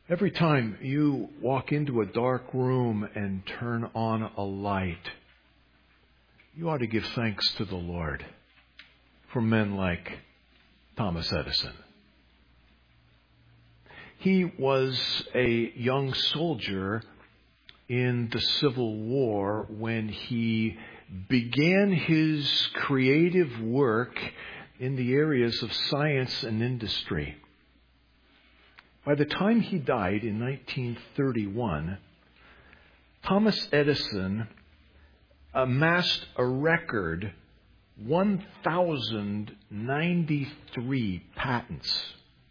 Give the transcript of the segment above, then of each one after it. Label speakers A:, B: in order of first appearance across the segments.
A: Every time you walk into a dark room and turn on a light, you ought to give thanks to the Lord for men like Thomas Edison. He was a young soldier in the Civil War when he began his creative work in the areas of science and industry. By the time he died in 1931, Thomas Edison amassed a record 1,093 patents.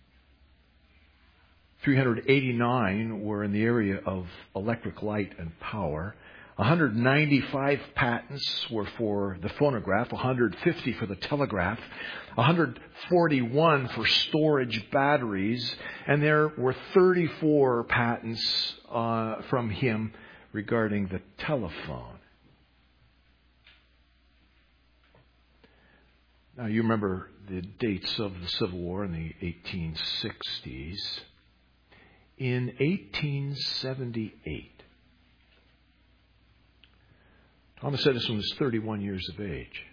A: 389 were in the area of electric light and power. 195 patents were for the phonograph, 150 for the telegraph, 141 for storage batteries, and there were 34 patents from him regarding the telephone. Now, you remember the dates of the Civil War in the 1860s. In 1878, Thomas Edison was 31 years of age.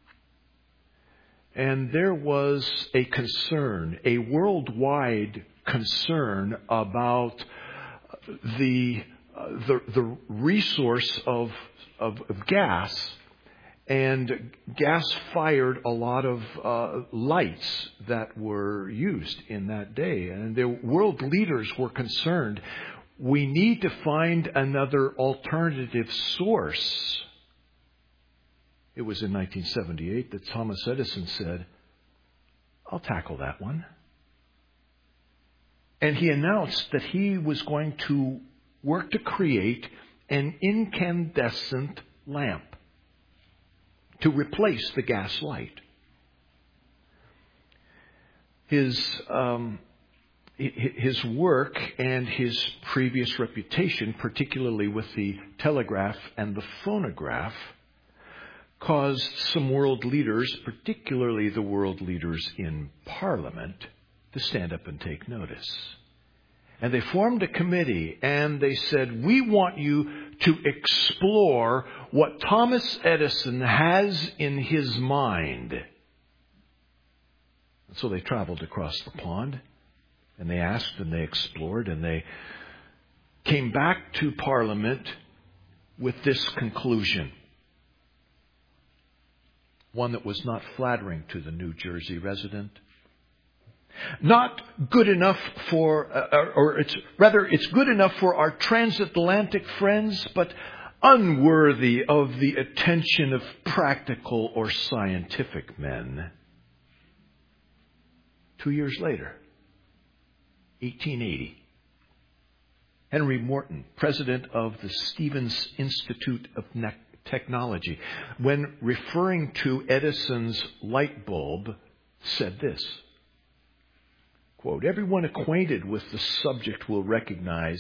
A: And there was a concern, a worldwide concern about the resource of gas. And gas fired a lot of lights that were used in that day. And the world leaders were concerned, we need to find another alternative source. It was in 1978 that Thomas Edison said, I'll tackle that one. And he announced that he was going to work to create an incandescent lamp to replace the gas light. His work and his previous reputation, particularly with the telegraph and the phonograph, caused some world leaders, particularly the world leaders in Parliament, to stand up and take notice. And they formed a committee and they said, we want you to explore what Thomas Edison has in his mind. And so they traveled across the pond and they asked and they explored and they came back to Parliament with this conclusion. One that was not flattering to the New Jersey resident. Not good enough for, it's good enough for our transatlantic friends, but unworthy of the attention of practical or scientific men. 2 years later, 1880, Henry Morton, president of the Stevens Institute of Technology, when referring to Edison's light bulb, said this. Quote, everyone acquainted with the subject will recognize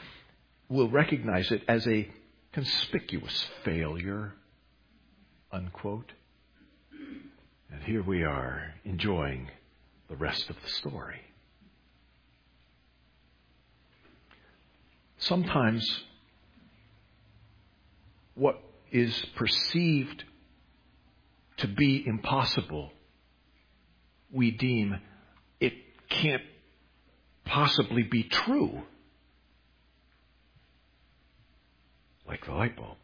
A: it as a conspicuous failure, unquote. And here we are enjoying the rest of the story. Sometimes what is perceived to be impossible, we deem it can't possibly be true. Like the light bulb.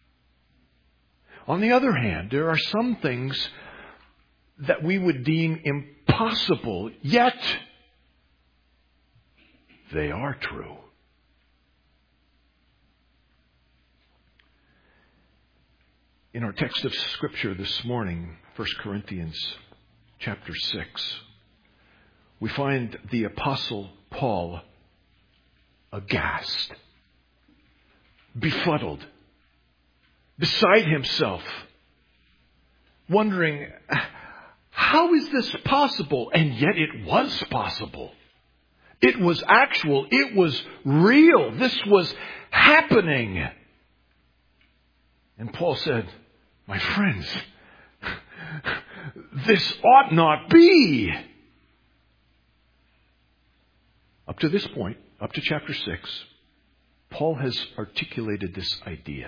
A: On the other hand, there are some things that we would deem impossible, yet they are true. In our text of Scripture this morning, 1 Corinthians chapter 6, we find the Apostle Paul aghast, befuddled, beside himself, wondering, how is this possible? And yet it was possible. It was actual. It was real. This was happening. And Paul said, my friends, this ought not be. Up to this point, up to chapter 6, Paul has articulated this idea.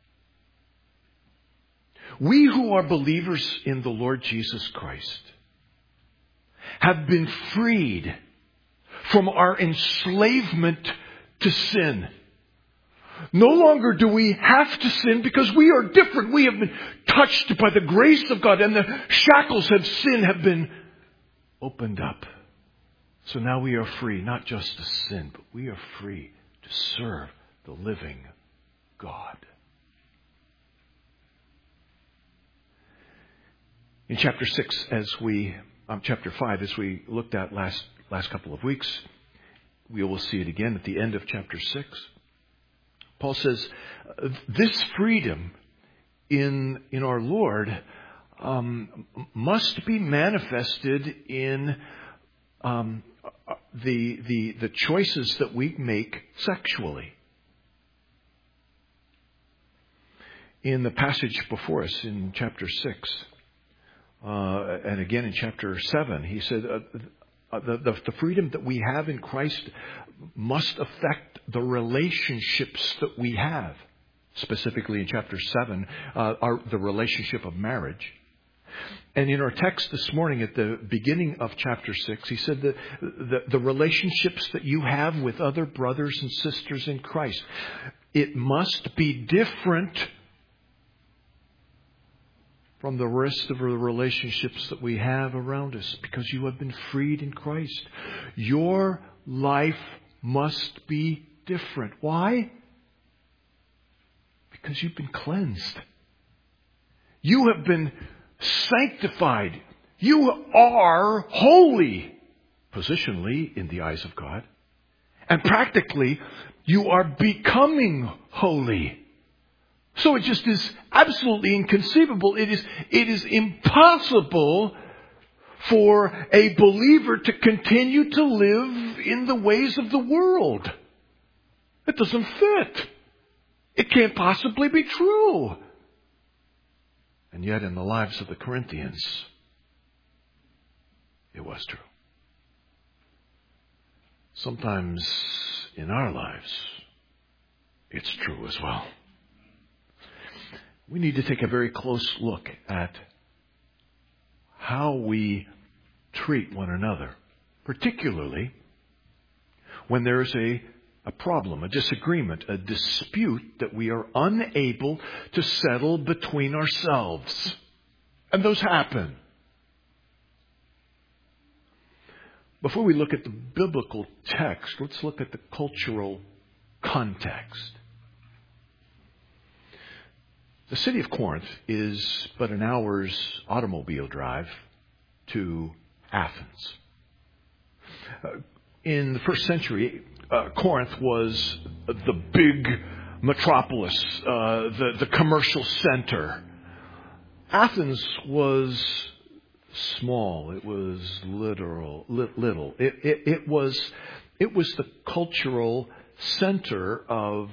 A: We who are believers in the Lord Jesus Christ have been freed from our enslavement to sin. No longer do we have to sin because we are different. We have been touched by the grace of God, and the shackles of sin have been opened up. So now we are free, not just to sin, but we are free to serve the living God. In chapter 6, chapter 5, as we looked at last couple of weeks, we will see it again at the end of chapter 6. Paul says, this freedom in our Lord must be manifested in the choices that we make sexually. In the passage before us in chapter 6, and again in chapter 7, he said, the freedom that we have in Christ must affect the relationships that we have. Specifically in chapter 7, the relationship of marriage. And in our text this morning at the beginning of chapter 6, he said that the relationships that you have with other brothers and sisters in Christ, it must be different from the rest of the relationships that we have around us, because you have been freed in Christ. Your life must be different. Why? Because you've been cleansed. You have been sanctified. You are holy, positionally in the eyes of God. And practically, you are becoming holy. So it just is absolutely inconceivable. It is impossible for a believer to continue to live in the ways of the world. It doesn't fit. It can't possibly be true. And yet in the lives of the Corinthians, it was true. Sometimes in our lives, it's true as well. We need to take a very close look at how we treat one another, particularly when there is a problem, a disagreement, a dispute that we are unable to settle between ourselves. And those happen. Before we look at the biblical text, let's look at the cultural context. The city of Corinth is but an hour's automobile drive to Athens. In the first century, Corinth was the big metropolis, the commercial center. Athens was small. It was little. It was the cultural center of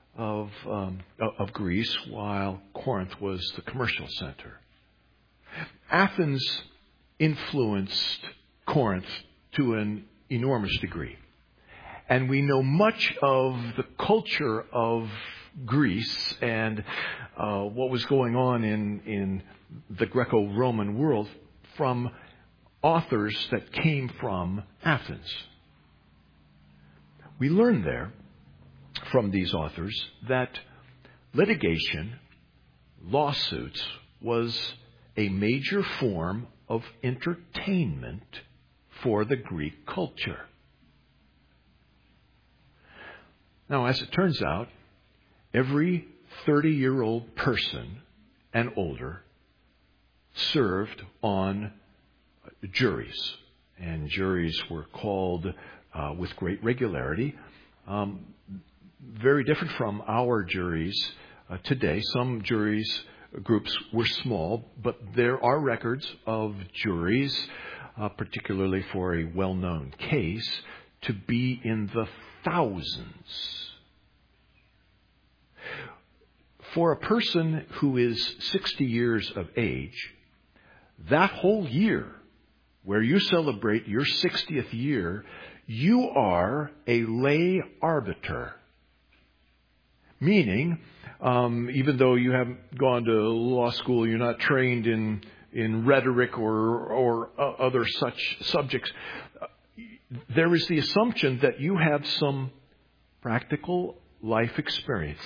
A: Greece, while Corinth was the commercial center. Athens influenced Corinth to an enormous degree. And we know much of the culture of Greece and what was going on in the Greco-Roman world from authors that came from Athens. We learn there from these authors that litigation, lawsuits, was a major form of entertainment for the Greek culture. Now, as it turns out, every 30-year-old person and older served on juries. And juries were called with great regularity. Very different from our juries today. Some juries groups were small, but there are records of juries, particularly for a well-known case, to be in the thousands. For a person who is 60 years of age, that whole year, where you celebrate your 60th year, you are a lay arbiter. Meaning, even though you haven't gone to law school, you're not trained in rhetoric or other such subjects, there is the assumption that you have some practical life experience.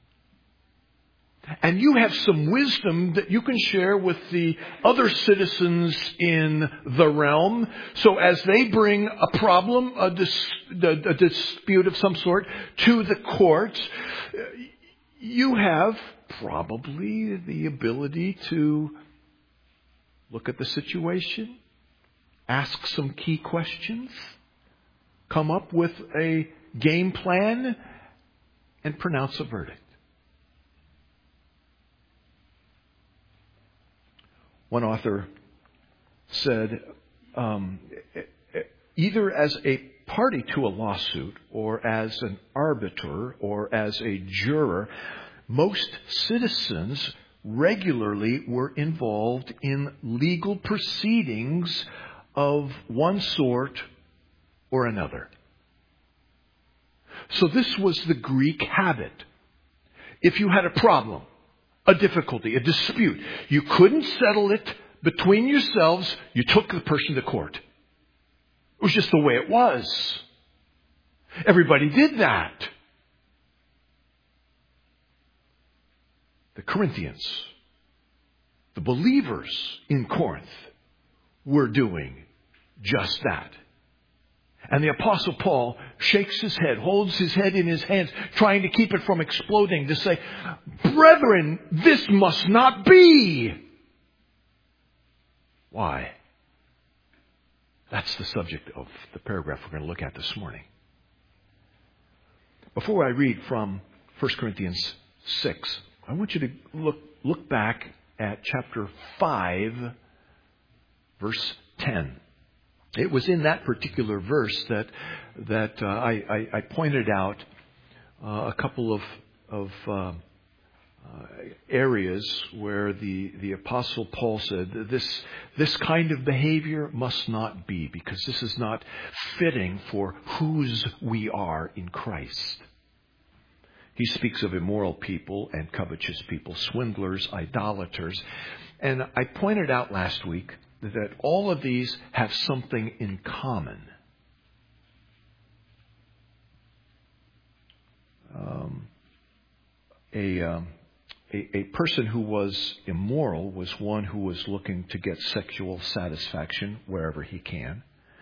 A: And you have some wisdom that you can share with the other citizens in the realm. So as they bring a problem, a dispute of some sort to the court, you have probably the ability to look at the situation, ask some key questions, come up with a game plan, and pronounce a verdict. One author said, either as a party to a lawsuit or as an arbiter or as a juror, most citizens regularly were involved in legal proceedings of one sort or another. So this was the Greek habit. If you had a problem, a difficulty, a dispute, you couldn't settle it between yourselves, you took the person to court. It was just the way it was. Everybody did that. The Corinthians, the believers in Corinth, were doing just that. And the Apostle Paul shakes his head, holds his head in his hands, trying to keep it from exploding, to say, brethren, this must not be. Why? That's the subject of the paragraph we're going to look at this morning. Before I read from 1 Corinthians 6, I want you to look back at chapter 5, verse 10. It was in that particular verse that I pointed out a couple of areas where the Apostle Paul said this kind of behavior must not be, because this is not fitting for whose we are in Christ. He speaks of immoral people and covetous people, swindlers, idolaters. And I pointed out last week that all of these have something in common. A person who was immoral was one who was looking to get sexual satisfaction wherever he can.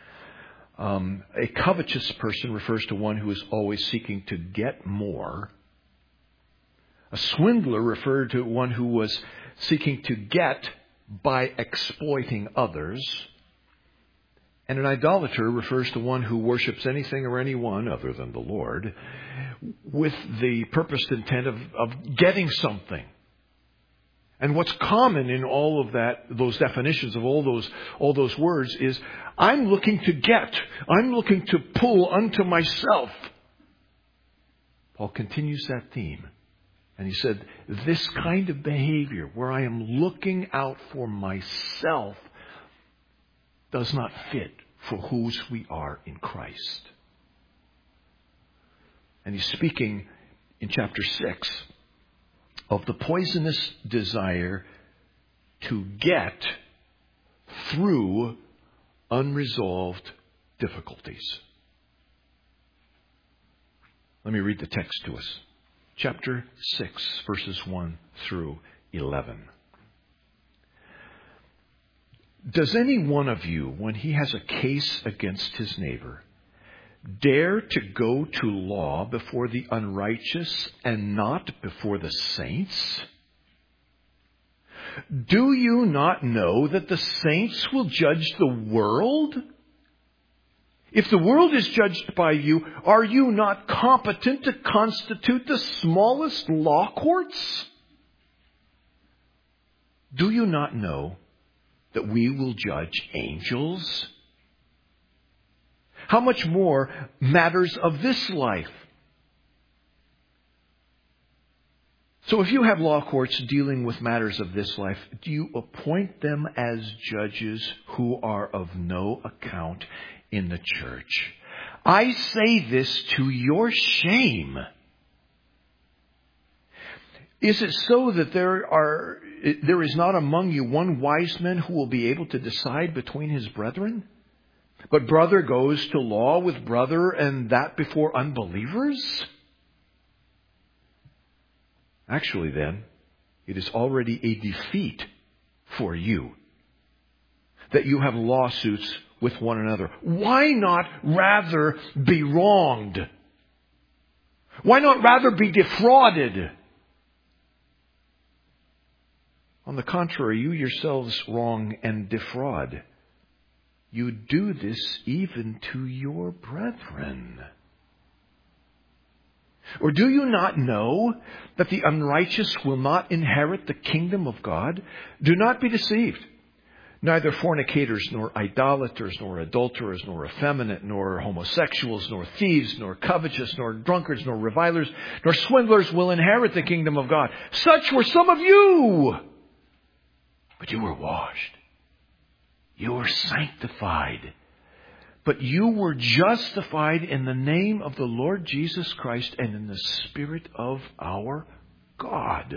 A: A covetous person refers to one who is always seeking to get more. A swindler referred to one who was seeking to get by exploiting others. And an idolater refers to one who worships anything or anyone other than the Lord with the purposed intent of getting something. And what's common in all of that, those definitions of all those words, is I'm looking to get. I'm looking to pull unto myself. Paul continues that theme. And he said, this kind of behavior where I am looking out for myself does not fit for whose we are in Christ. And he's speaking in chapter 6 of the poisonous desire to get through unresolved difficulties. Let me read the text to us. Chapter 6, verses 1 through 11. Does any one of you, when he has a case against his neighbor, dare to go to law before the unrighteous and not before the saints? Do you not know that the saints will judge the world? If the world is judged by you, are you not competent to constitute the smallest law courts? Do you not know that we will judge angels? How much more matters of this life? So if you have law courts dealing with matters of this life, do you appoint them as judges who are of no account in the church? I say this to your shame. Is it so that there is not among you one wise man who will be able to decide between his brethren? But brother goes to law with brother, and that before unbelievers? Actually then, it is already a defeat for you that you have lawsuits with one another. Why not rather be wronged? Why not rather be defrauded? On the contrary, you yourselves wrong and defraud. You do this even to your brethren. Or do you not know that the unrighteous will not inherit the kingdom of God? Do not be deceived. Neither fornicators, nor idolaters, nor adulterers, nor effeminate, nor homosexuals, nor thieves, nor covetous, nor drunkards, nor revilers, nor swindlers will inherit the kingdom of God. Such were some of you. But you were washed. You were sanctified. But you were justified in the name of the Lord Jesus Christ and in the Spirit of our God.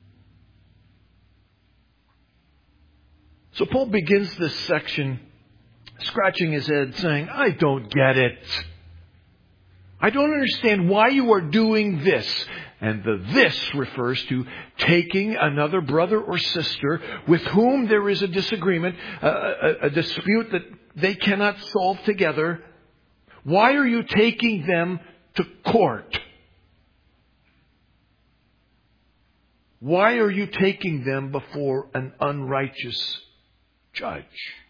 A: So Paul begins this section scratching his head saying, I don't get it. I don't understand why you are doing this. And the this refers to taking another brother or sister with whom there is a disagreement, a dispute that they cannot solve together. Why are you taking them to court? Why are you taking them before an unrighteous judge?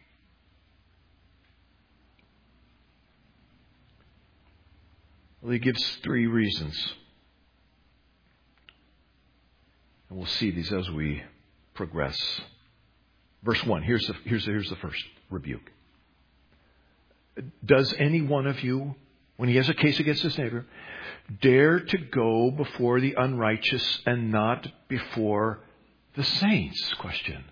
A: Well, he gives 3 reasons. And we'll see these as we progress. Verse 1, here's the first rebuke. Does any one of you, when he has a case against his neighbor, dare to go before the unrighteous and not before the saints? Question.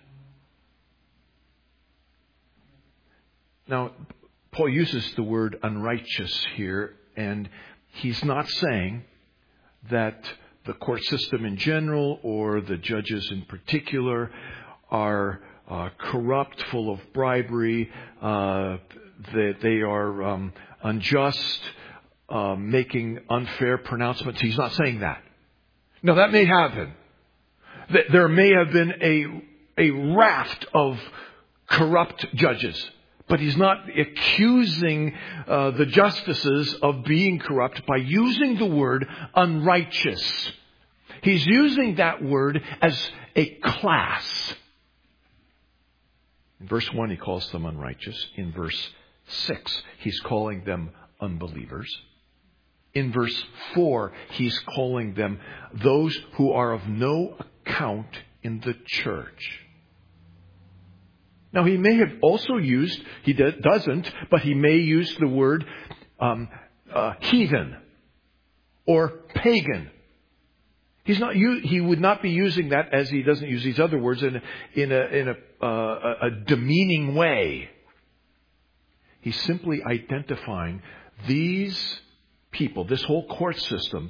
A: Now, Paul uses the word unrighteous here, and he's not saying that the court system in general or the judges in particular are corrupt, full of bribery, that they are unjust, making unfair pronouncements. He's not saying that. Now, that may happen. There may have been a raft of corrupt judges. But he's not accusing the justices of being corrupt by using the word unrighteous. He's using that word as a class. In verse 1, he calls them unrighteous. In verse 6, he's calling them unbelievers. In verse 4, he's calling them those who are of no account in the church. Now, he may have also used, he doesn't, but he may use the word heathen or pagan. He would not be using that as he doesn't use these other words in a demeaning way. He's simply identifying these people. This whole court system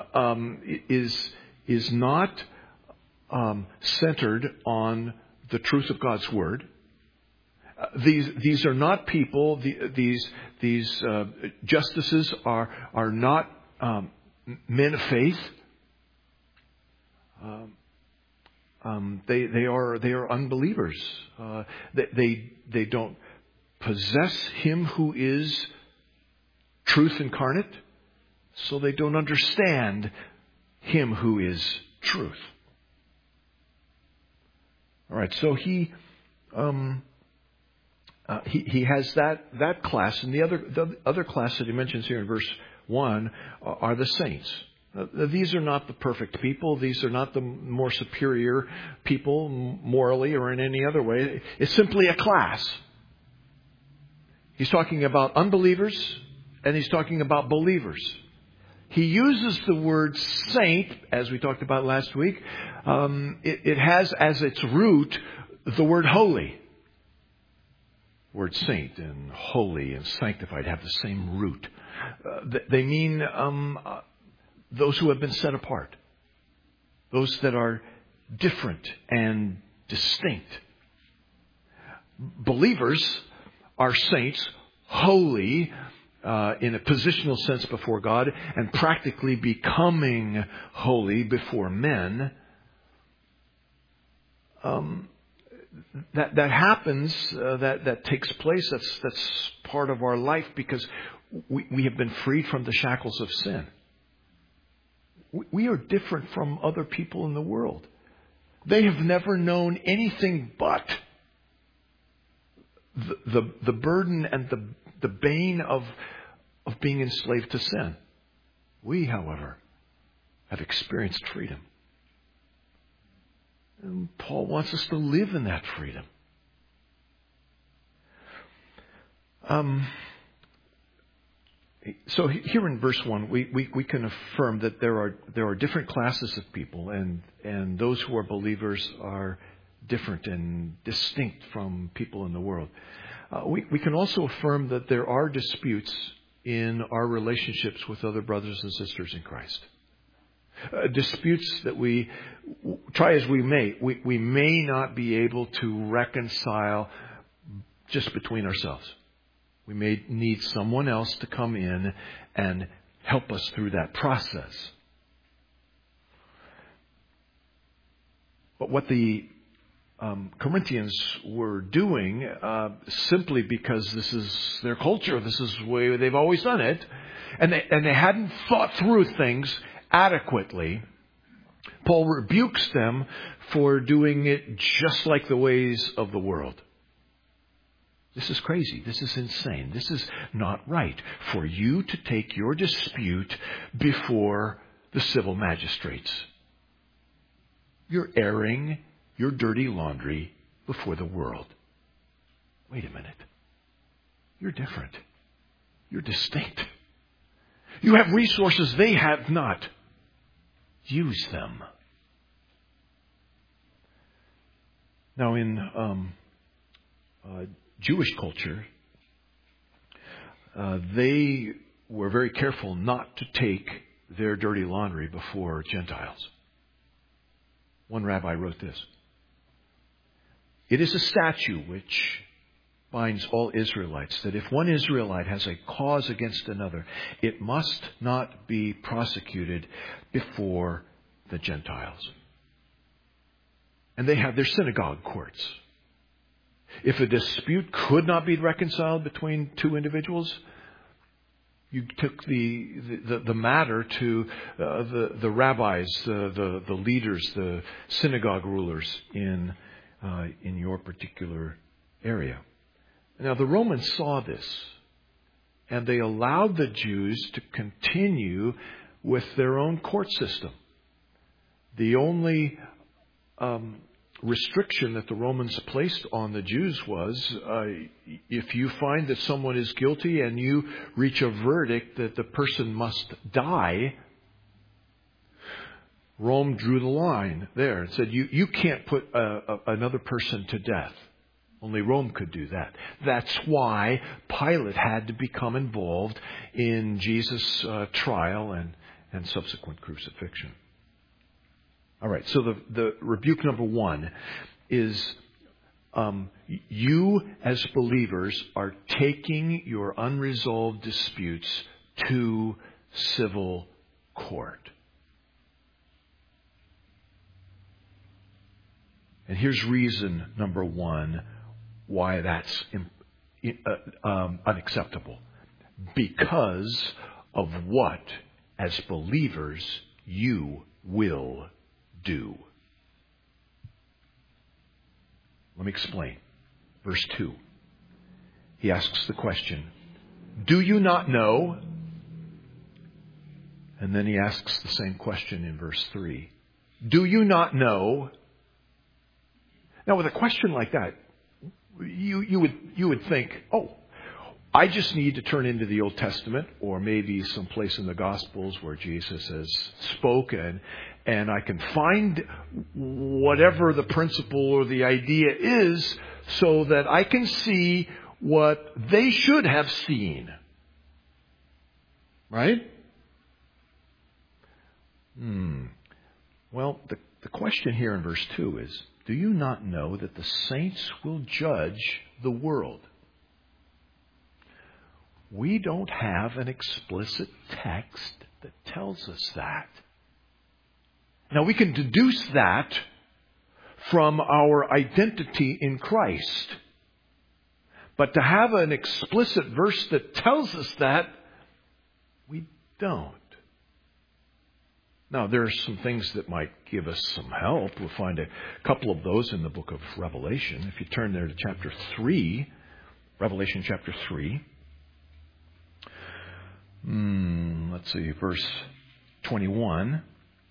A: is not centered on the truth of God's word. These are not people. These justices are not men of faith. They are unbelievers. They don't possess Him who is truth incarnate, so they don't understand Him who is truth. All right, so he has that class, and the other class that he mentions here in verse 1 are the saints. These are not the perfect people. These are not the more superior people morally or in any other way. It's simply a class. He's talking about unbelievers and he's talking about believers. He uses the word saint, as we talked about last week. It has as its root the word holy. Word saint and holy and sanctified have the same root. They mean those who have been set apart. Those that are different and distinct. Believers are saints, holy, in a positional sense before God, and practically becoming holy before men. That happens, that takes place, that's part of our life because we have been freed from the shackles of sin. We are different from other people in the world. They have never known anything but the burden and the bane of being enslaved to sin. We, however, have experienced freedom. And Paul wants us to live in that freedom. So here in verse 1, we can affirm that there are different classes of people, and those who are believers are different and distinct from people in the world. We can also affirm that there are disputes in our relationships with other brothers and sisters in Christ. Disputes that we try as we may not be able to reconcile just between ourselves. We may need someone else to come in and help us through that process. But what the Corinthians were doing, simply because this is their culture, this is the way they've always done it, and they hadn't thought through things adequately, Paul rebukes them for doing it just like the ways of the world. This is crazy. This is insane. This is not right for you to take your dispute before the civil magistrates. You're airing your dirty laundry before the world. Wait a minute. You're different. You're distinct. You have resources they have not. Use them. Now, in Jewish culture, they were very careful not to take their dirty laundry before Gentiles. One rabbi wrote this: "It is a statute which binds all Israelites, that if one Israelite has a cause against another, it must not be prosecuted before the Gentiles." And they have their synagogue courts. If a dispute could not be reconciled between two individuals, you took the matter to the rabbis, the leaders, the synagogue rulers in your particular area. Now, the Romans saw this, and they allowed the Jews to continue with their own court system. The only restriction that the Romans placed on the Jews was, if you find that someone is guilty and you reach a verdict that the person must die, Rome drew the line there and said, you can't put another person to death. Only Rome could do that. That's why Pilate had to become involved in Jesus' trial and subsequent crucifixion. All right, so the rebuke number 1 is you as believers are taking your unresolved disputes to civil court. And here's reason number 1 why that's unacceptable. Because of what, as believers, you will do. Let me explain. Verse 2. He asks the question, "Do you not know?" And then he asks the same question in verse 3. "Do you not know?" Now, with a question like that, you would think, oh, I just need to turn into the Old Testament or maybe someplace in the Gospels where Jesus has spoken, and I can find whatever the principle or the idea is so that I can see what they should have seen. Right? Well, the question here in verse 2 is, do you not know that the saints will judge the world? We don't have an explicit text that tells us that. Now, we can deduce that from our identity in Christ. But to have an explicit verse that tells us that, we don't. Now, there are some things that might give us some help. We'll find a couple of those in the book of Revelation. If you turn there to chapter 3, Revelation chapter 3. Let's see, verse 21.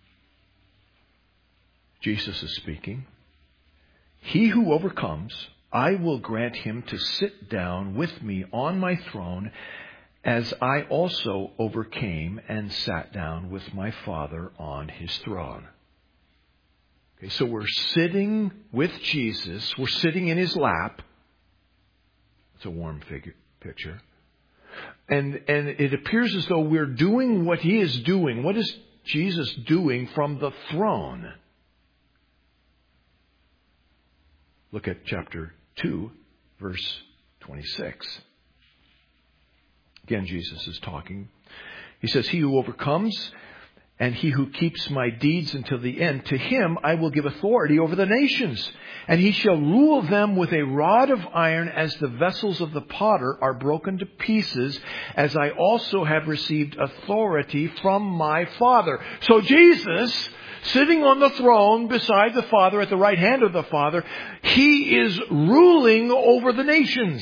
A: Jesus is speaking. He who overcomes, I will grant him to sit down with me on my throne, as I also overcame and sat down with my Father on his throne. Okay, so we're sitting with Jesus. We're sitting in his lap. It's a warm picture. And it appears as though we're doing what he is doing. What is Jesus doing from the throne? Look at chapter 2, verse 26. Again, Jesus is talking. He says, he who overcomes and he who keeps my deeds until the end, to him I will give authority over the nations. And he shall rule them with a rod of iron, as the vessels of the potter are broken to pieces, as I also have received authority from my Father. So Jesus, sitting on the throne beside the Father, at the right hand of the Father, he is ruling over the nations.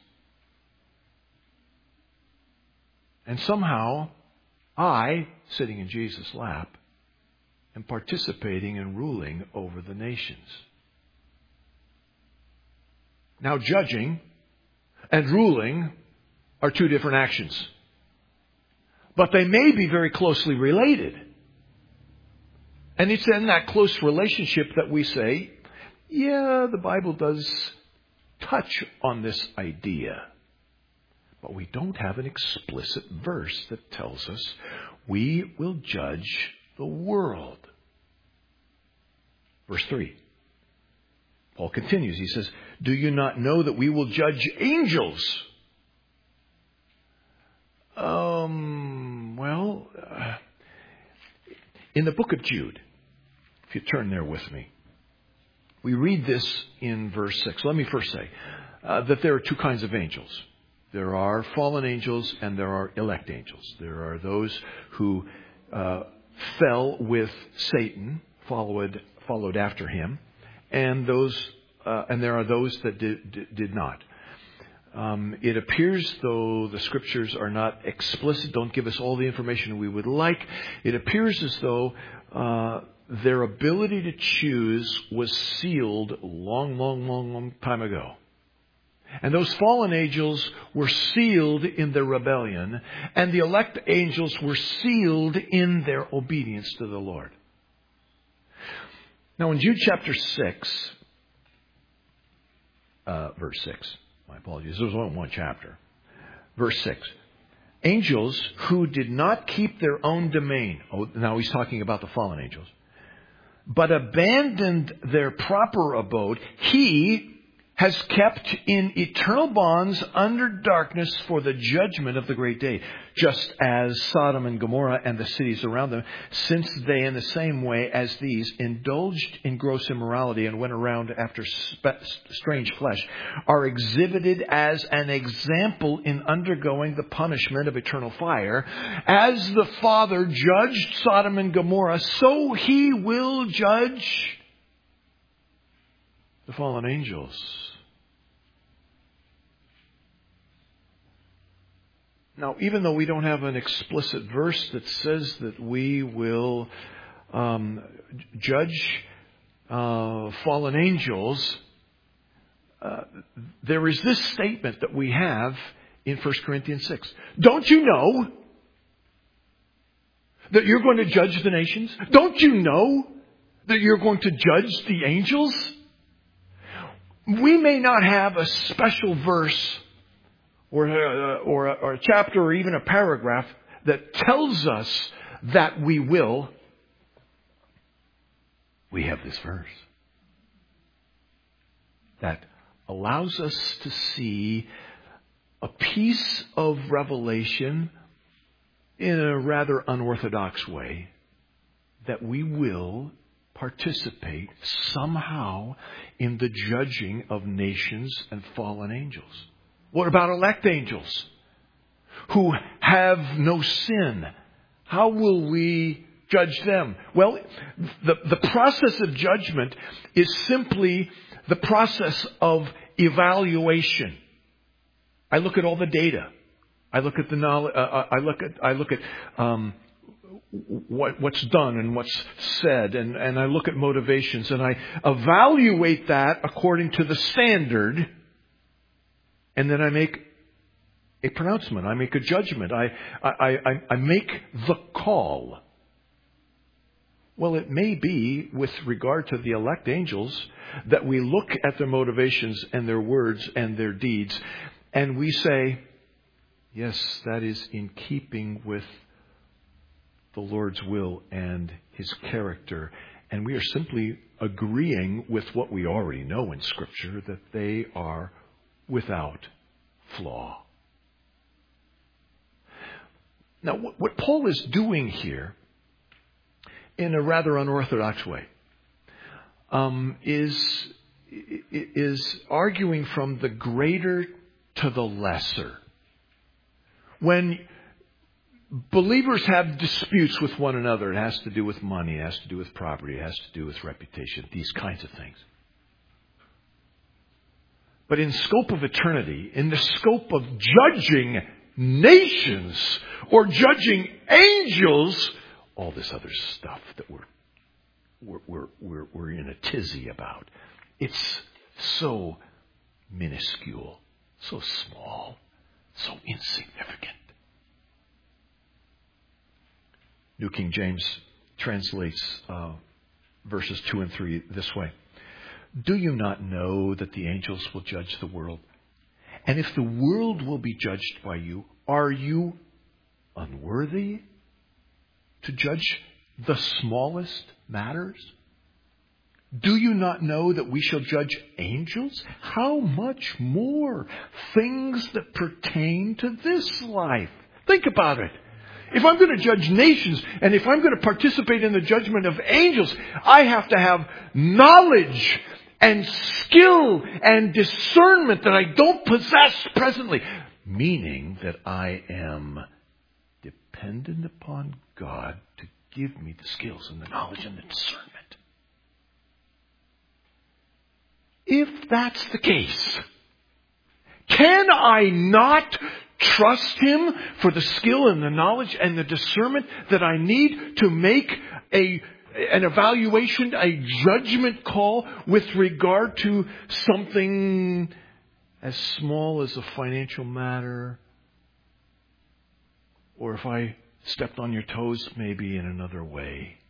A: And somehow, I, sitting in Jesus' lap, am participating and ruling over the nations. Now, judging and ruling are two different actions. But they may be very closely related. And it's in that close relationship that we say, yeah, the Bible does touch on this idea. But we don't have an explicit verse that tells us we will judge the world. Verse 3. Paul continues. He says, do you not know that we will judge angels? In the book of Jude, if you turn there with me, we read this in verse 6. Let me first say that there are two kinds of angels. There are fallen angels and there are elect angels. There are those who fell with Satan, followed after him, and there are those that did not. It appears, though the scriptures are not explicit, don't give us all the information we would like, it appears as though their ability to choose was sealed long time ago. And those fallen angels were sealed in their rebellion, and the elect angels were sealed in their obedience to the Lord. Now in Jude chapter 6, verse 6, my apologies, there's only one chapter. Verse 6, angels who did not keep their own domain, now he's talking about the fallen angels, but abandoned their proper abode, he has kept in eternal bonds under darkness for the judgment of the great day, just as Sodom and Gomorrah and the cities around them, since they in the same way as these indulged in gross immorality and went around after strange flesh, are exhibited as an example in undergoing the punishment of eternal fire. As the Father judged Sodom and Gomorrah, so he will judge the fallen angels. Now, even though we don't have an explicit verse that says that we will judge fallen angels, there is this statement that we have in 1 Corinthians 6. Don't you know that you're going to judge the nations? Don't you know that you're going to judge the angels? We may not have a special verse or a chapter or even a paragraph that tells us that we will, we have this verse that allows us to see a piece of revelation in a rather unorthodox way, that we will participate somehow in the judging of nations and fallen angels. What about elect angels who have no sin? How will we judge them? Well, the process of judgment is simply the process of evaluation. I look at all the data. I look at the knowledge. I look at what's done and what's said, and I look at motivations, and I evaluate that according to the standard, and then I make a pronouncement. I make a judgment. I make the call. Well, it may be with regard to the elect angels that we look at their motivations and their words and their deeds, and we say, yes, that is in keeping with the Lord's will and His character. And we are simply agreeing with what we already know in Scripture, that they are without flaw. Now, what Paul is doing here, in a rather unorthodox way, is arguing from the greater to the lesser. When believers have disputes with one another, it has to do with money, it has to do with property, it has to do with reputation, these kinds of things. But in scope of eternity, in the scope of judging nations or judging angels, all this other stuff that we're in a tizzy about, it's so minuscule, so small, so insignificant. New King James translates verses 2 and 3 this way. Do you not know that the angels will judge the world? And if the world will be judged by you, are you unworthy to judge the smallest matters? Do you not know that we shall judge angels? How much more things that pertain to this life? Think about it. If I'm going to judge nations, and if I'm going to participate in the judgment of angels, I have to have knowledge and skill and discernment that I don't possess presently. Meaning that I am dependent upon God to give me the skills and the knowledge and the discernment. If that's the case, can I not trust Him for the skill and the knowledge and the discernment that I need to make an evaluation, a judgment call with regard to something as small as a financial matter? Or if I stepped on your toes, maybe in another way.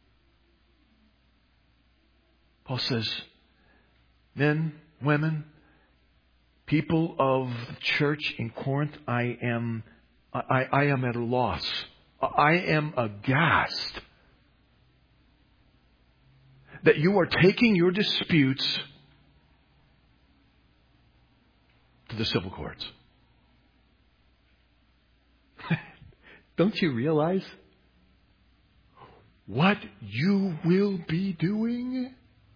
A: Paul says, men, women, people of the church in Corinth, I am at a loss. I am aghast that you are taking your disputes to the civil courts. Don't you realize what you will be doing?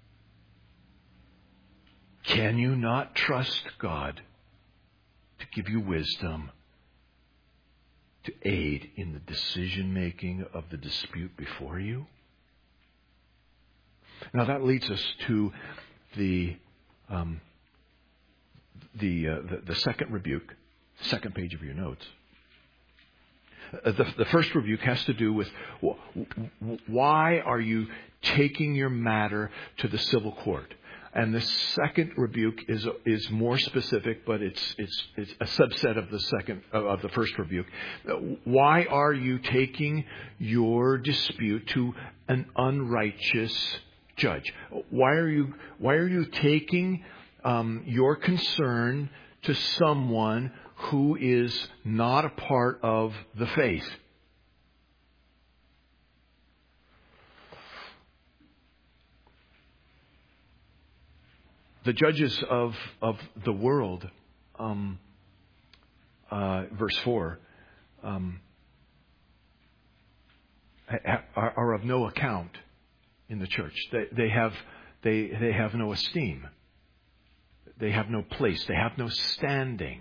A: Can you not trust God to give you wisdom to aid in the decision making of the dispute before you? Now that leads us to the second rebuke, second page of your notes. The first rebuke has to do with why are you taking your matter to the civil court? And the second rebuke is more specific, but it's a subset of the first rebuke. Why are you taking your dispute to an unrighteous judge? Why are you taking your concern to someone who is not a part of the faith? The judges of the world, verse 4, are of no account in the church. They have no esteem. They have no place. They have no standing.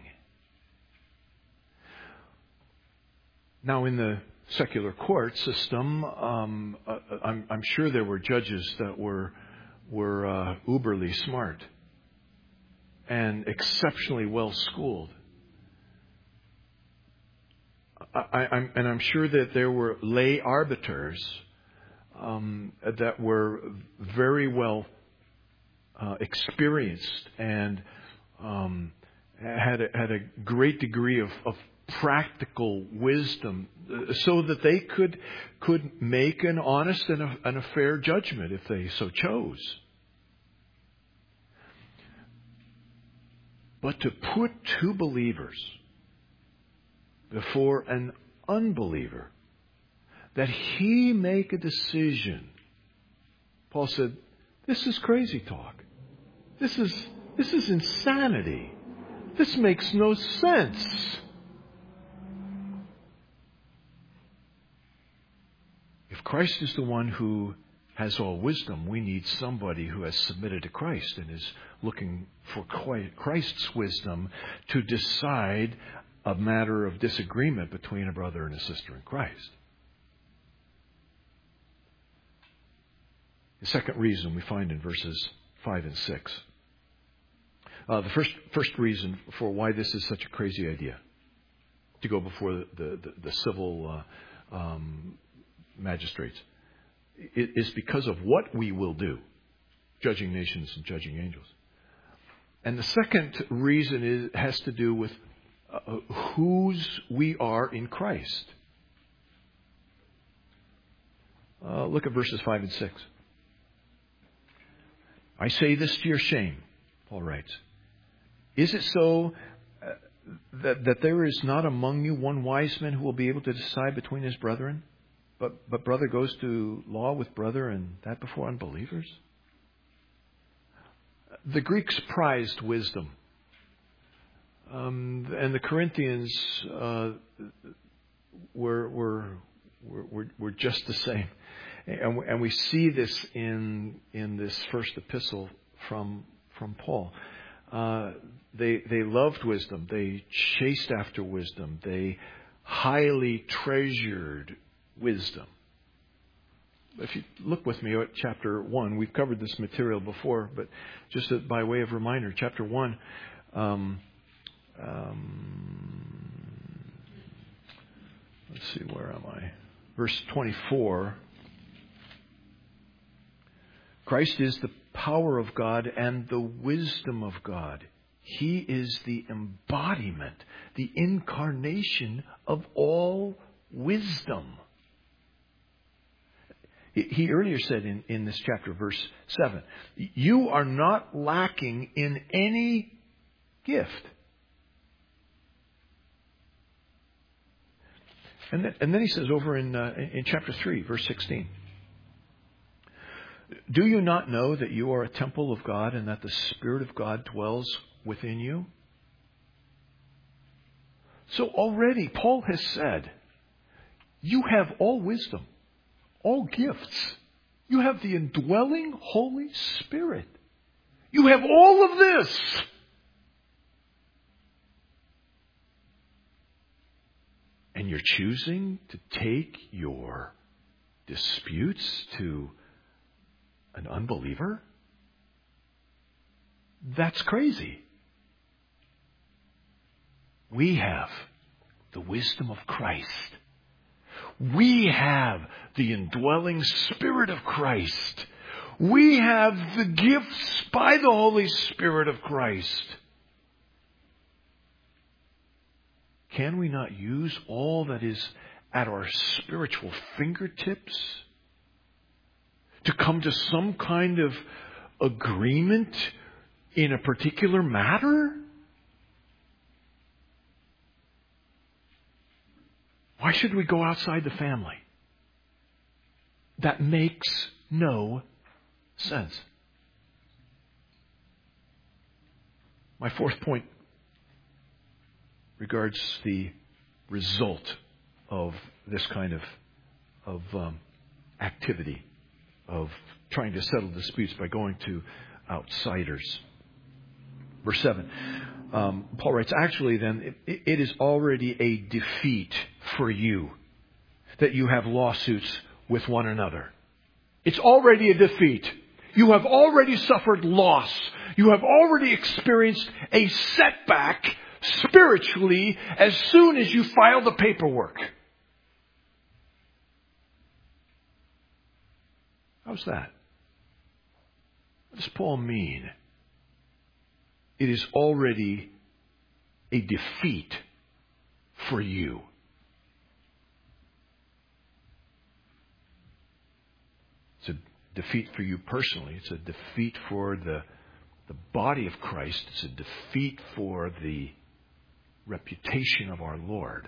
A: Now, in the secular court system, I'm sure there were judges that were uberly smart and exceptionally well schooled. I'm sure that there were lay arbiters that were very well experienced and had a great degree of practical wisdom, so that they could make an honest and a fair judgment if they so chose. But to put two believers before an unbeliever, that he make a decision, Paul said, this is crazy talk. This is insanity. This makes no sense. If Christ is the one who has all wisdom, we need somebody who has submitted to Christ and is looking for Christ's wisdom to decide a matter of disagreement between a brother and a sister in Christ. The second reason we find in verses 5 and 6. The first reason for why this is such a crazy idea, to go before the civil magistrates, is because of what we will do, judging nations and judging angels. And the second reason has to do with whose we are in Christ. Look at verses 5 and 6. I say this to your shame, Paul writes. Is it so that there is not among you one wise man who will be able to decide between his brethren? But brother goes to law with brother, and that before unbelievers? The Greeks prized wisdom. And the Corinthians were just the same. And we see this in this first epistle from Paul. They loved wisdom. They chased after wisdom. They highly treasured wisdom. If you look with me at chapter 1, we've covered this material before, but just by way of reminder, chapter 1, let's see, where am I? Verse 24. Christ is the power of God and the wisdom of God. He is the embodiment, the incarnation of all wisdom. He earlier said in this chapter, verse 7, you are not lacking in any gift. And then he says over in chapter 3, verse 16, do you not know that you are a temple of God and that the Spirit of God dwells within you? So already Paul has said, you have all wisdom, all gifts. You have the indwelling Holy Spirit. You have all of this. And you're choosing to take your disputes to an unbeliever? That's crazy. We have the wisdom of Christ. We have the indwelling Spirit of Christ. We have the gifts by the Holy Spirit of Christ. Can we not use all that is at our spiritual fingertips to come to some kind of agreement in a particular matter? Why should we go outside the family? That makes no sense. My fourth point regards the result of this kind of activity, of trying to settle disputes by going to outsiders. Verse 7, Paul writes, actually then, it is already a defeat for you that you have lawsuits with one another. It's already a defeat. You have already suffered loss. You have already experienced a setback spiritually as soon as you file the paperwork. How's that? What does Paul mean? It is already a defeat for you. It's a defeat for you personally. It's a defeat for the body of Christ. It's a defeat for the reputation of our Lord.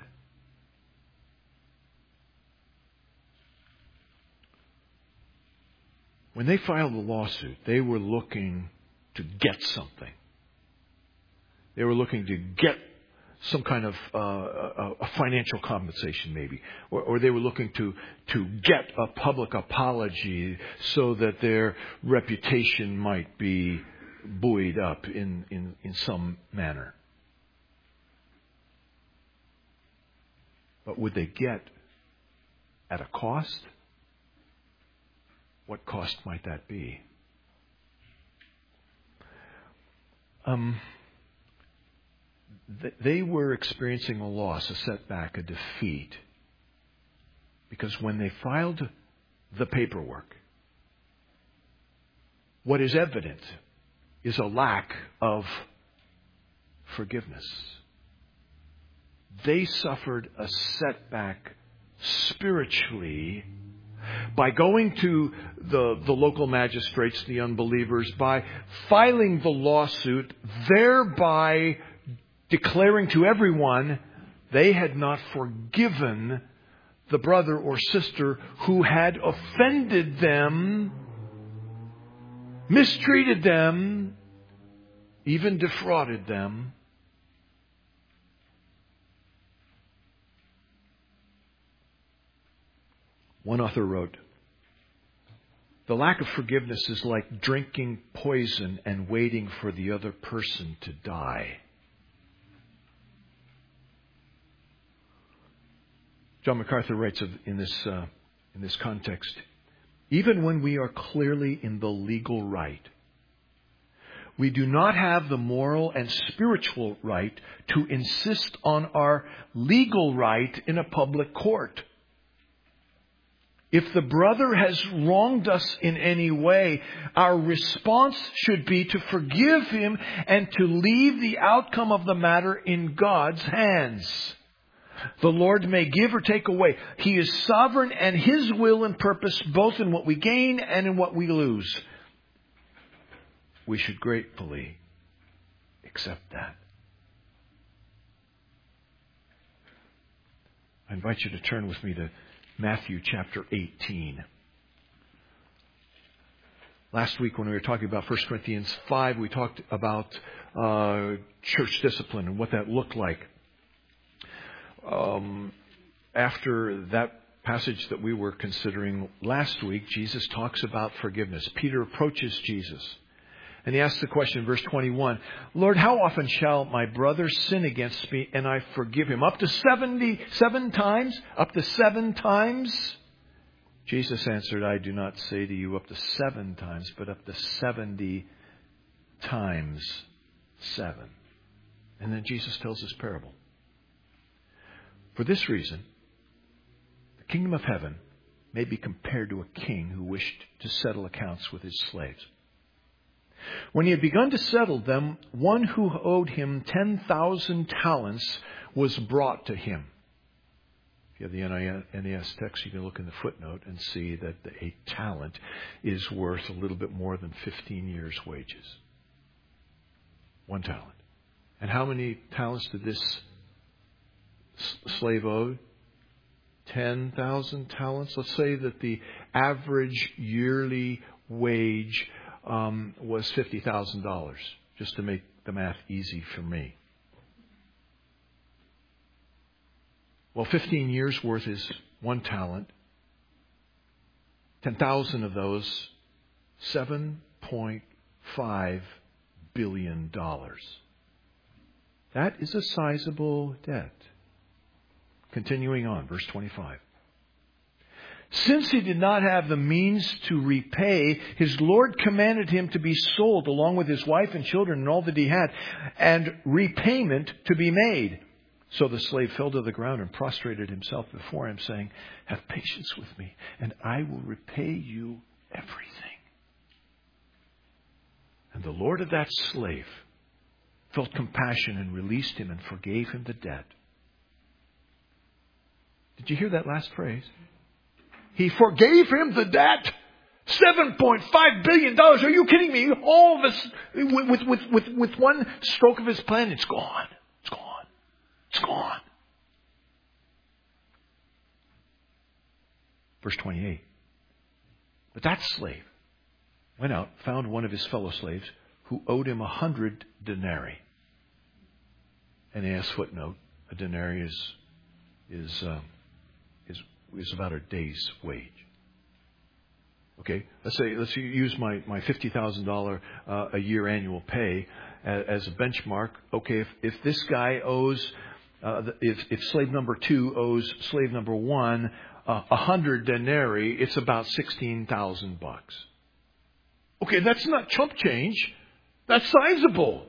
A: When they filed the lawsuit, they were looking to get something. They were looking to get some kind of a financial compensation, maybe. Or they were looking to get a public apology so that their reputation might be buoyed up in some manner. But would they get at a cost? What cost might that be? They were experiencing a loss, a setback, a defeat, because when they filed the paperwork, what is evident is a lack of forgiveness. They suffered a setback spiritually by going to the local magistrates, the unbelievers, by filing the lawsuit, thereby declaring to everyone they had not forgiven the brother or sister who had offended them, mistreated them, even defrauded them. One author wrote, "The lack of forgiveness is like drinking poison and waiting for the other person to die." John MacArthur writes in this context, "Even when we are clearly in the legal right, we do not have the moral and spiritual right to insist on our legal right in a public court. If the brother has wronged us in any way, our response should be to forgive him and to leave the outcome of the matter in God's hands. The Lord may give or take away. He is sovereign, and His will and purpose both in what we gain and in what we lose. We should gratefully accept that." I invite you to turn with me to Matthew chapter 18. Last week when we were talking about 1 Corinthians 5, we talked about church discipline and what that looked like. After that passage that we were considering last week, Jesus talks about forgiveness. Peter approaches Jesus and he asks the question in verse 21, "Lord, how often shall my brother sin against me and I forgive him? Up to 77 times? Up to 7 times? Jesus answered, "I do not say to you up to 7 times, but up to 70 times 7. And then Jesus tells this parable. "For this reason, the kingdom of heaven may be compared to a king who wished to settle accounts with his slaves. When he had begun to settle them, one who owed him 10,000 talents was brought to him." If you have the NAS text, you can look in the footnote and see that a talent is worth a little bit more than 15 years' wages. 1 talent. And how many talents did this slave owe? 10,000 talents. Let's say that the average yearly wage was $50,000, just to make the math easy for me. Well, 15 years worth is 1 talent. 10,000 of those, $7.5 billion. That is a sizable debt. Continuing on, verse 25. Since he did not have the means to repay, his Lord commanded him to be sold along with his wife and children and all that he had, and repayment to be made. So the slave fell to the ground and prostrated himself before him, saying, "Have patience with me, and I will repay you everything." And the Lord of that slave felt compassion and released him and forgave him the debt. Did you hear that last phrase? He forgave him the debt. $7.5 billion. Are you kidding me? All of us, with one stroke of his pen, it's gone. It's gone. It's gone. Verse 28. But that slave went out, found one of his fellow slaves who owed him 100 denarii. And as footnote, a denarii is about a day's wage. Okay, let's use my $50,000 a year annual pay as a benchmark. Okay, if this guy owes, if slave number 2 owes slave number 1 100 denarii, it's about $16,000. Okay, that's not chump change. That's sizable.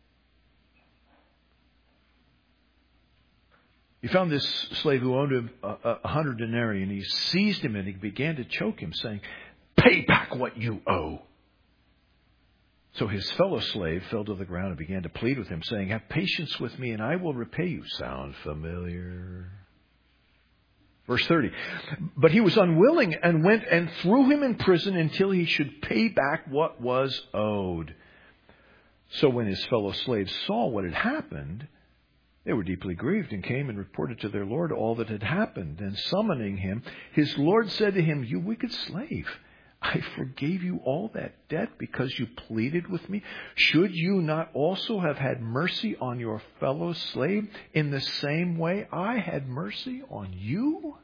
A: He found this slave who owed him 100 denarii, and he seized him and he began to choke him, saying, "Pay back what you owe." So his fellow slave fell to the ground and began to plead with him, saying, "Have patience with me, and I will repay you." Sound familiar? Verse 30. But he was unwilling and went and threw him in prison until he should pay back what was owed. So when his fellow slaves saw what had happened, they were deeply grieved and came and reported to their Lord all that had happened. And summoning him, his Lord said to him, "You wicked slave, I forgave you all that debt because you pleaded with me. Should you not also have had mercy on your fellow slave in the same way I had mercy on you?"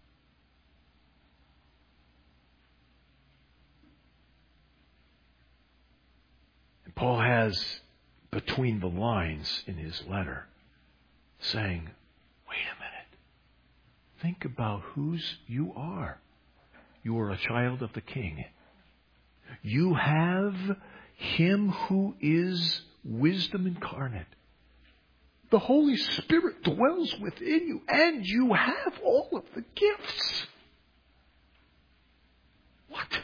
A: And Paul has between the lines in his letter saying, wait a minute. Think about whose you are. You are a child of the King. You have Him who is wisdom incarnate. The Holy Spirit dwells within you, and you have all of the gifts. What?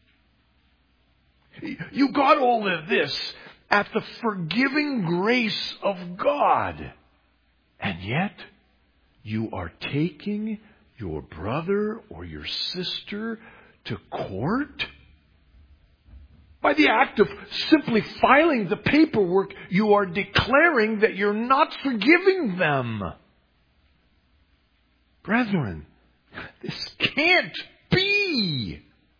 A: You got all of this at the forgiving grace of God. And yet, you are taking your brother or your sister to court? By the act of simply filing the paperwork, you are declaring that you're not forgiving them. Brethren, this can't be.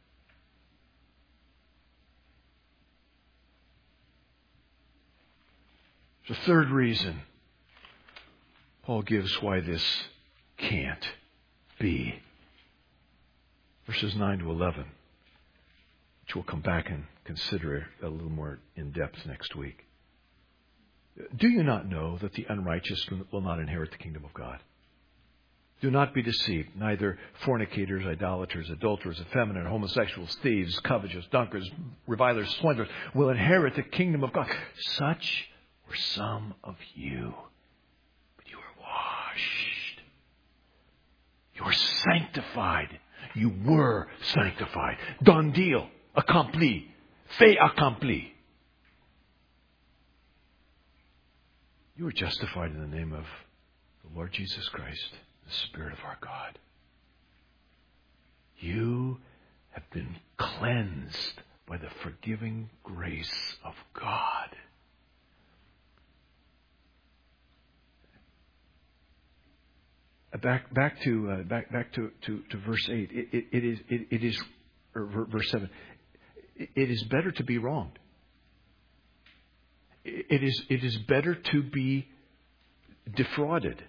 A: The third reason Paul gives why this can't be. Verses 9 to 11, which we'll come back and consider a little more in depth next week. Do you not know that the unrighteous will not inherit the kingdom of God? Do not be deceived. Neither fornicators, idolaters, adulterers, effeminate, homosexuals, thieves, covetous, drunkards, revilers, swindlers will inherit the kingdom of God. Such were some of you. You are sanctified. You were sanctified. Done deal. Accompli. Fait accompli. You were justified in the name of the Lord Jesus Christ, the Spirit of our God. You have been cleansed by the forgiving grace of God. Back to verse 8. It is verse 7. It is better to be wronged it is better to be defrauded.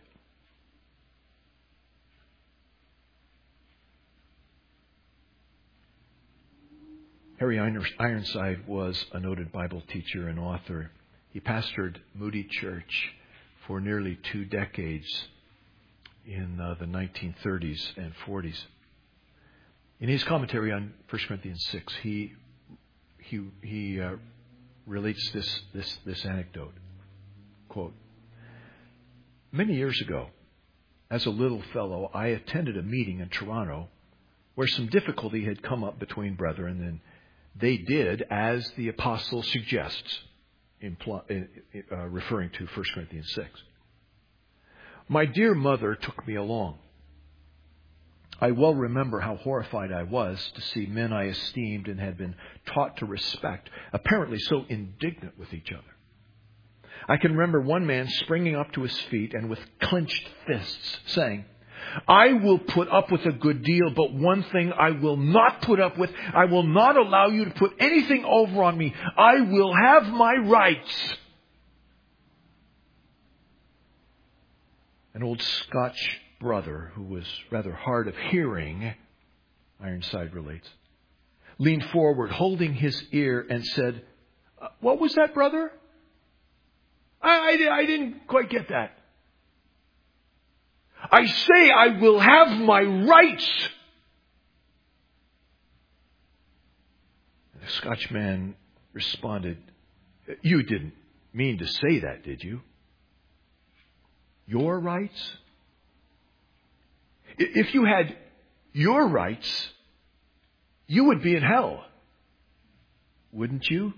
A: Harry Ironside was a noted Bible teacher and author. He pastored Moody Church for nearly 2 decades in the 1930s and 40s. In his commentary on 1 Corinthians 6, he relates this anecdote. Quote, "Many years ago, as a little fellow, I attended a meeting in Toronto where some difficulty had come up between brethren, and they did as the apostle suggests, referring to 1 Corinthians 6. My dear mother took me along. I well remember how horrified I was to see men I esteemed and had been taught to respect apparently so indignant with each other. I can remember one man springing up to his feet and with clenched fists saying, 'I will put up with a good deal, but one thing I will not put up with. I will not allow you to put anything over on me. I will have my rights.' An old Scotch brother who was rather hard of hearing, Ironside relates, leaned forward, holding his ear, and said, 'What was that, brother? I didn't quite get that.' 'I say I will have my rights.' The Scotchman responded, 'You didn't mean to say that, did you? Your rights? If you had your rights, you would be in hell, wouldn't you?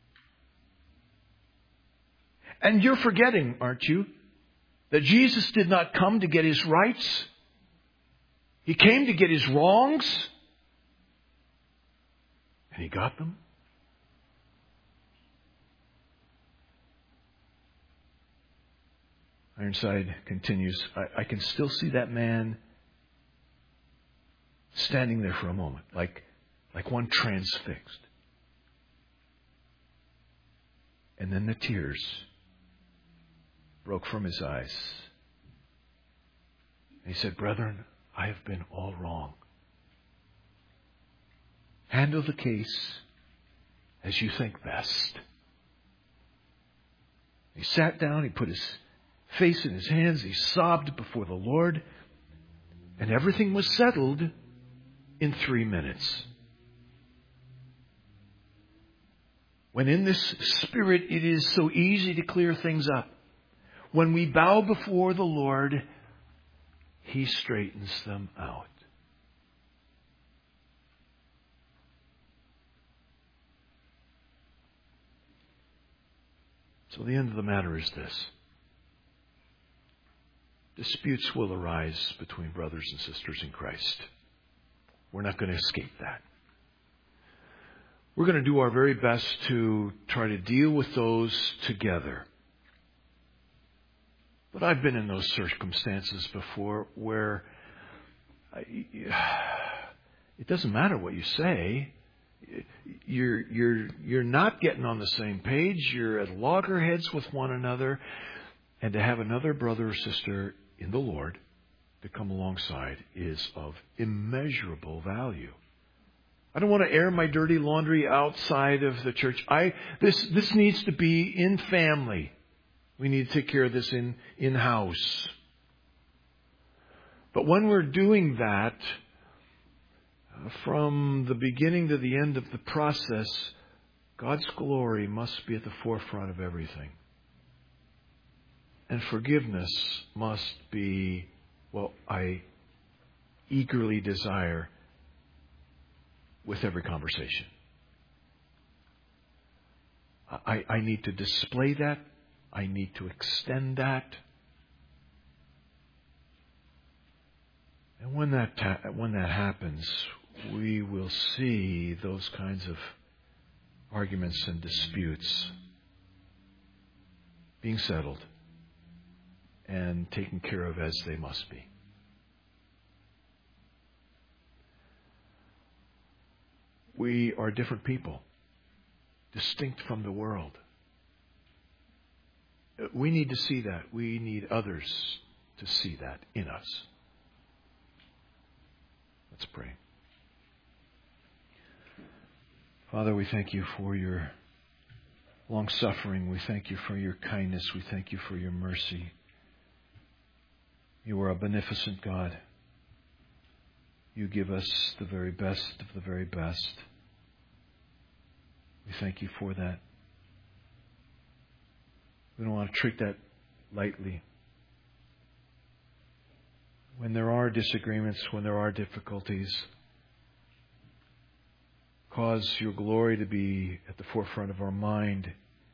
A: And you're forgetting, aren't you, that Jesus did not come to get his rights. He came to get his wrongs. And he got them. Ironside continues, I can still see that man standing there for a moment, like one transfixed. And then the tears broke from his eyes. And he said, 'Brethren, I have been all wrong. Handle the case as you think best.' He sat down, he put his face in his hands, he sobbed before the Lord, and everything was settled in 3 minutes. When in this spirit, it is so easy to clear things up. When we bow before the Lord, He straightens them out. So the end of the matter is this. Disputes will arise between brothers and sisters in Christ. We're not going to escape that. We're going to do our very best to try to deal with those together. But I've been in those circumstances before where it doesn't matter what you say. You're not getting on the same page. You're at loggerheads with one another. And to have another brother or sister in the Lord to come alongside is of immeasurable value. I don't want to air my dirty laundry outside of the church. This needs to be in family. We need to take care of this in-house. But when we're doing that, from the beginning to the end of the process, God's glory must be at the forefront of everything. And forgiveness must be what I eagerly desire with every conversation. I need to display that. I need to extend that. And when that happens, we will see those kinds of arguments and disputes being settled and taken care of as they must be. We are different people, distinct from the world. We need to see that. We need others to see that in us. Let's pray. Father, we thank you for your long-suffering. We thank you for your kindness. We thank you for your mercy. You are a beneficent God. You give us the very best of the very best. We thank you for that. We don't want to treat that lightly. When there are disagreements, when there are difficulties, cause your glory to be at the forefront of our mind.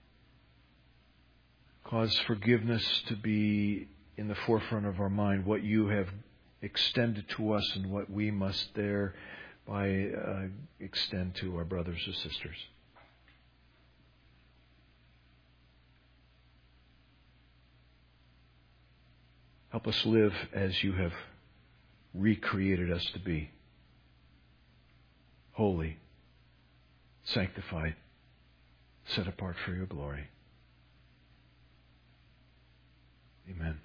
A: Cause forgiveness to be in the forefront of our mind, what you have extended to us and what we must thereby extend to our brothers and sisters. Help us live as you have recreated us to be. Holy, sanctified, set apart for your glory. Amen.